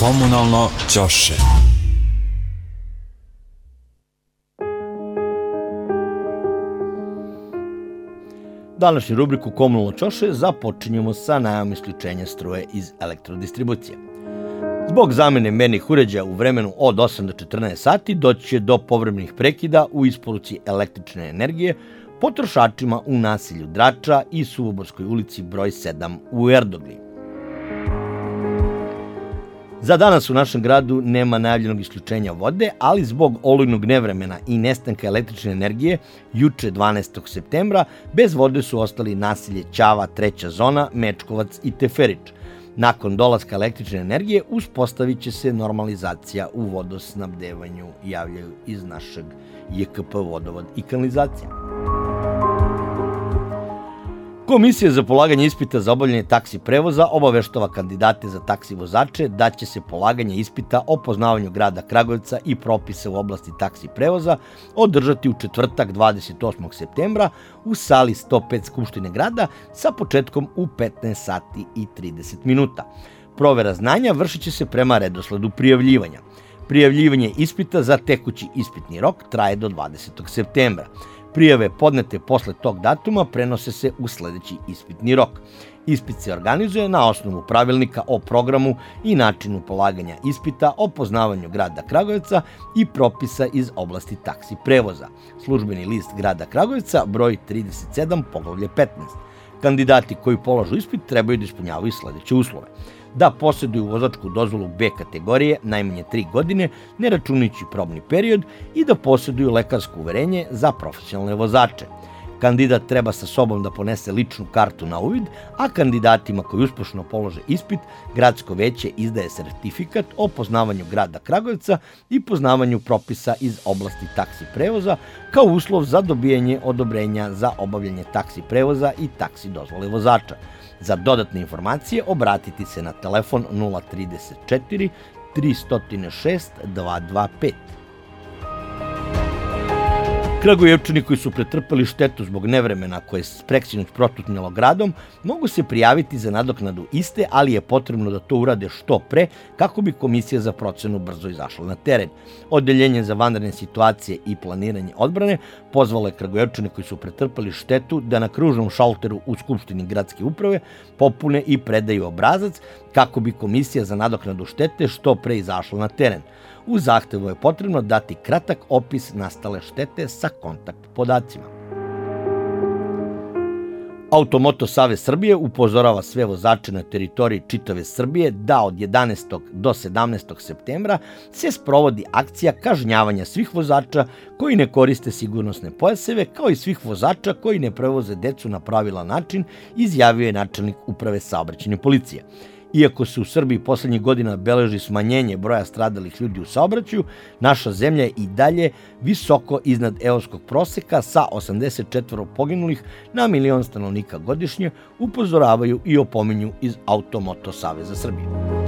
Komunalno ćoše. Današnju rubriku Komunalno ćoše započinjemo sa najavom isključenja struje iz elektrodistribucije. Zbog zamene mernih uređaja u vremenu od 8 do 14 sati doći će do povremenih prekida u isporuci električne energije potrošačima u naselju Drača i Suvoborskoj ulici broj 7 u Erdogli. Za danas u našem gradu nema najavljenog isključenja vode, ali zbog olujnog nevremena i nestanka električne energije, juče 12. septembra, bez vode su ostali naselje Ćava, treća zona, Mečkovac i Teferić. Nakon dolaska električne energije uspostavit će se normalizacija u vodosnabdevanju, javljaju iz našeg JKP Vodovod i kanalizacija. Komisija za polaganje ispita za obavljanje taksi prevoza obaveštava kandidate za taksi vozače da će se polaganje ispita o poznavanju grada Kragujevca i propisa u oblasti taksi prevoza održati u četvrtak 28. septembra u sali 105 Skupštine grada sa početkom u 15 sati i 30 minuta. Provera znanja vršit će se prema redosledu prijavljivanja. Prijavljivanje ispita za tekući ispitni rok traje do 20. septembra. Prijave podnete posle tog datuma prenose se u sledeći ispitni rok. Ispit se organizuje na osnovu pravilnika o programu i načinu polaganja ispita o poznavanju grada Kragujevca i propisa iz oblasti taksi prevoza. Službeni list grada Kragujevca, broj 37, poglavlje 15. Kandidati koji polažu ispit trebaju da ispunjavaju sledeće uslove: da posjeduju vozačku dozvolu B kategorije najmanje 3 godine, ne računajući probni period, i da posjeduju lekarsko uverenje za profesionalne vozače. Kandidat treba sa sobom da ponese ličnu kartu na uvid, a kandidatima koji uspešno polože ispit, gradsko veće izdaje sertifikat o poznavanju grada Kragujevca i poznavanju propisa iz oblasti taksi prevoza kao uslov za dobijanje odobrenja za obavljanje taksi prevoza i taksi dozvole vozača. Za dodatne informacije obratiti se na telefon 034 306 225. Kragujevčani koji su pretrpeli štetu zbog nevremena koje je preksinoć protutnjalo gradom mogu se prijaviti za nadoknadu iste, ali je potrebno da to urade što pre kako bi komisija za procenu brzo izašla na teren. Odeljenje za vanredne situacije i planiranje odbrane pozvalo je Kragujevčane koji su pretrpeli štetu da na kružnom šalteru u Skupštini gradske uprave popune i predaju obrazac kako bi komisija za nadoknadu štete što pre izašla na teren. U zahtevu je potrebno dati kratak opis nastale štete sa kontakt podacima. Automoto Savez Srbije upozorava sve vozače na teritoriji čitave Srbije da od 11. do 17. septembra se sprovodi akcija kažnjavanja svih vozača koji ne koriste sigurnosne pojaseve, kao i svih vozača koji ne prevoze decu na pravilan način, izjavio je načelnik Uprave saobraćajne policije. Iako se u Srbiji poslednjih godina beleži smanjenje broja stradalih ljudi u saobraćaju, naša zemlja je i dalje visoko iznad evropskog proseka sa 84 poginulih na milion stanovnika godišnje, upozoravaju i opominju iz Automoto Saveza Srbije.